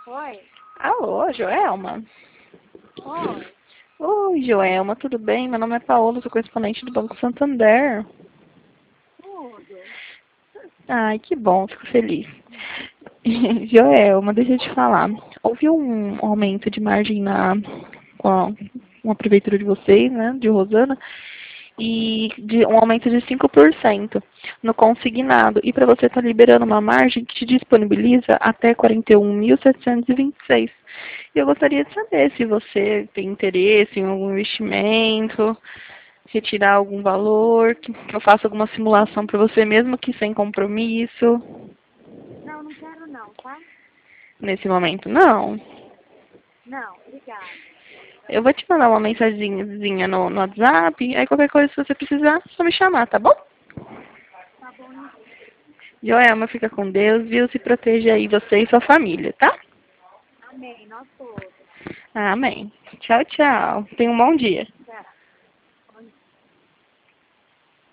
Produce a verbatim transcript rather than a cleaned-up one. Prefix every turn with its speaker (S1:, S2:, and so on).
S1: Oi?
S2: Alô, Joelma?
S1: Oi?
S2: Oi, Joelma, tudo bem? Meu nome é Paola, sou correspondente do Banco Santander.
S1: Tudo?
S2: Ai, que bom, fico feliz. Joelma, deixa eu te falar. Houve um aumento de margem na, com a, com a prefeitura de vocês, né, de Rosana, e de um aumento de cinco por cento no consignado. E para você estar liberando uma margem que te disponibiliza até quarenta e um mil setecentos e vinte e seis. E eu gostaria de saber se você tem interesse em algum investimento, retirar algum valor, que, que eu faça alguma simulação para você, mesmo que sem compromisso.
S1: Não, não quero não, tá?
S2: Nesse momento, não.
S1: Não, obrigada.
S2: Eu vou te mandar uma mensagenzinha no, no WhatsApp, aí qualquer coisa, se você precisar, só me chamar, tá bom?
S1: Tá bom, então.
S2: Joelma, fica com Deus, viu? Se proteja aí você e sua família, tá?
S1: Amém, nós todos.
S2: Amém. Tchau, tchau. Tenha um bom dia.